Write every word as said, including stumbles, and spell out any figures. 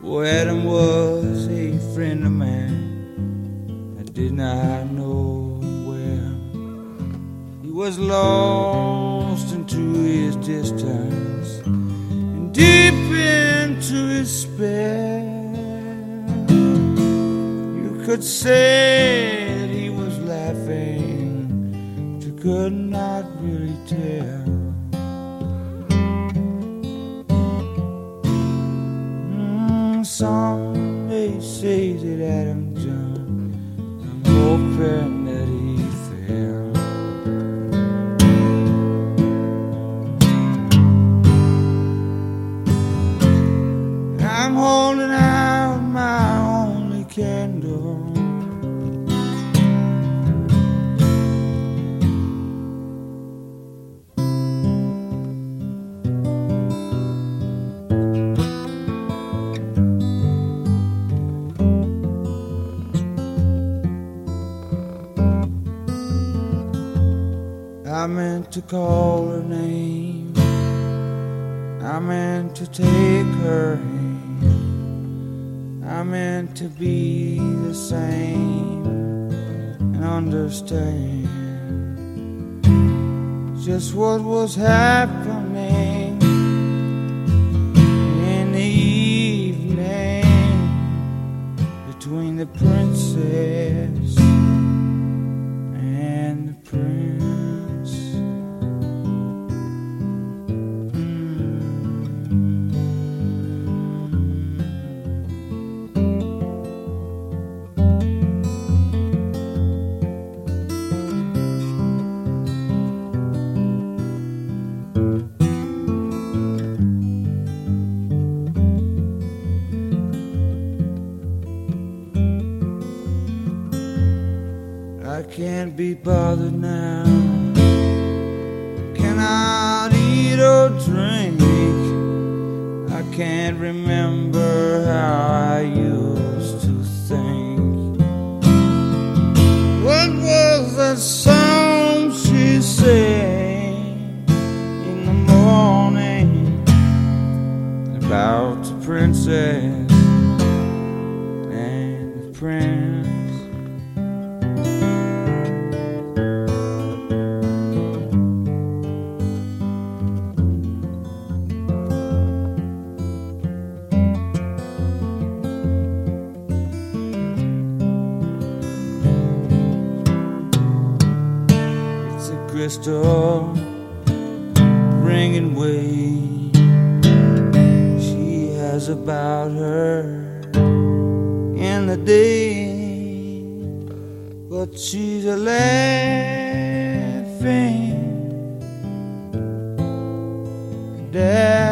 Oh, Adam was a friend of mine. I did not know where. He was lost into his distance and deep into his despair. You could say that he was laughing, but you could not really tell. Some may say that Adam jumped. I'm hoping that he fell. I'm holding out my only candle. I meant to call her name, I meant to take her hand, I meant to be the same and understand just what was happening in the evening between the princess and the prince. I can't be bothered now, cannot eat or drink. I can't remember how I used to think. What was that song she sang in the morning about the princess and the prince? Crystal ringing way she has about her in the day, but she's a laughing. Dad